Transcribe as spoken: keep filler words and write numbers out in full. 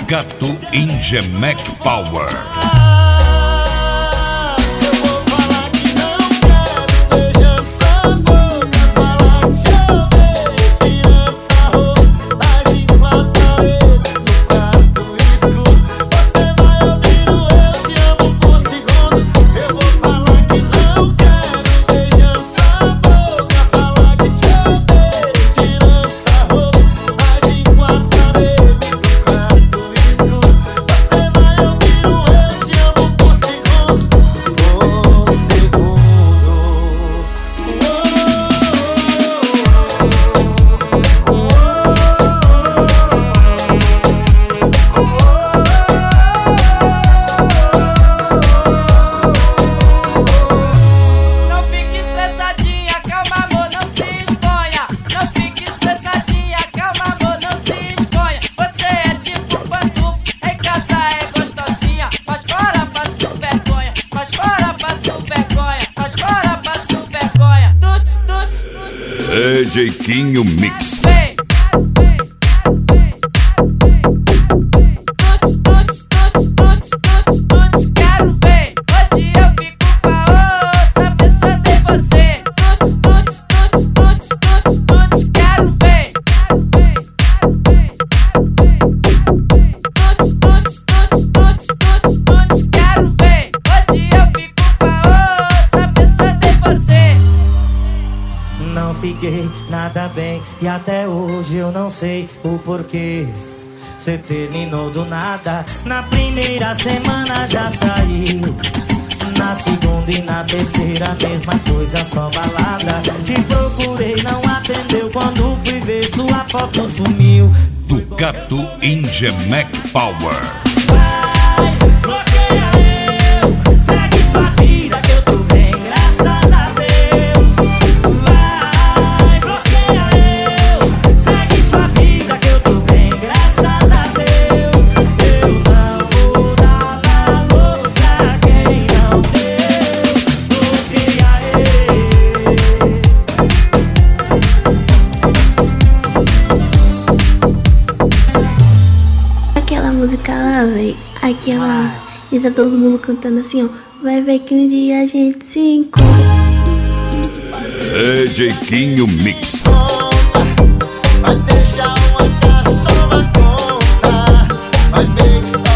Ducato Ingemec Power. Jeitinho Mix. Fiquei nada bem e até hoje eu não sei o porquê. Cê terminou do nada, na primeira semana já saiu. Na segunda e na terceira mesma coisa, só balada. Te procurei, não atendeu, quando fui ver sua foto sumiu. Ducato Ingemec Power. Vai, bloqueia eu, segue sua vida que eu tô bem, graças a Deus. Vai, bloqueia eu, segue sua vida que eu tô bem, graças a Deus. Eu não vou dar valor pra quem não deu. Bloqueia eu. Aquela música lá, véi, aquela, e tá todo mundo cantando assim, ó. Vai ver que um dia a gente se encontra. É Jeitinho Mix. Vai deixar uma casa, toma conta. Vai ver que